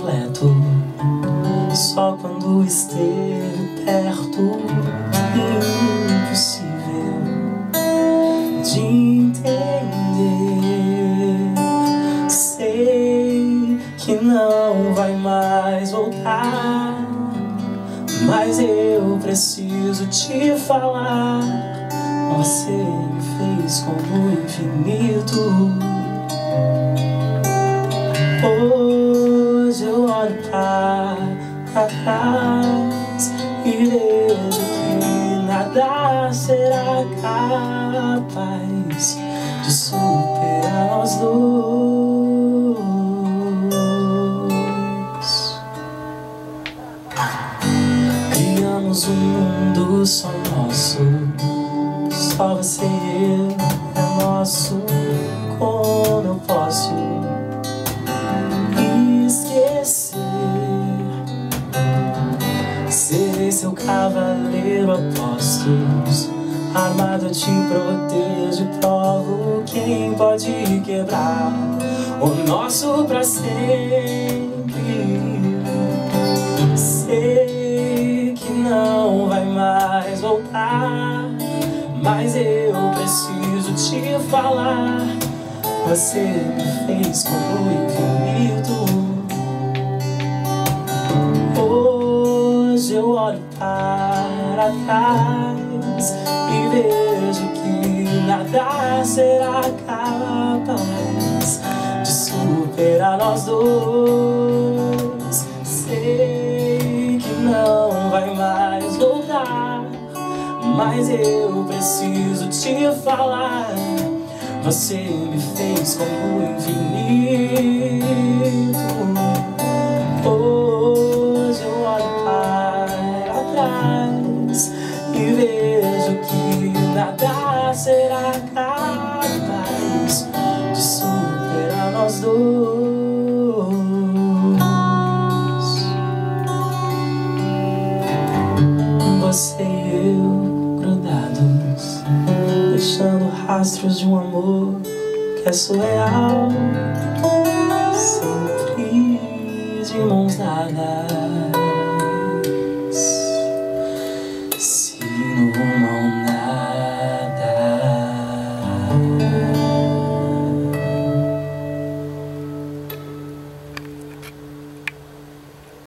completo só quando esteve perto. Impossível de entender. Sei que não vai mais voltar, mas eu preciso te falar. Você me fez como o infinito. Hoje eu olho para trás e vejo que nada será capaz de superar nós dois. Criamos um mundo só nosso, só você e eu é nosso. Como eu posso esquecer? Serei seu cavaleiro a postos, armado eu te protejo e provo quem pode quebrar o nosso pra sempre. Sei que não vai mais voltar, mas eu preciso te falar. Você me fez como o infinito. Hoje eu olho para trás e vejo que nada será capaz de superar nós dois. Sei que não vai mais voltar, mas eu preciso te falar. Você me fez como o infinito. Hoje eu olho para trás e vejo que nada será capaz de superar nós dois. Você e eu grudados, deixando rastros de um amor que é surreal.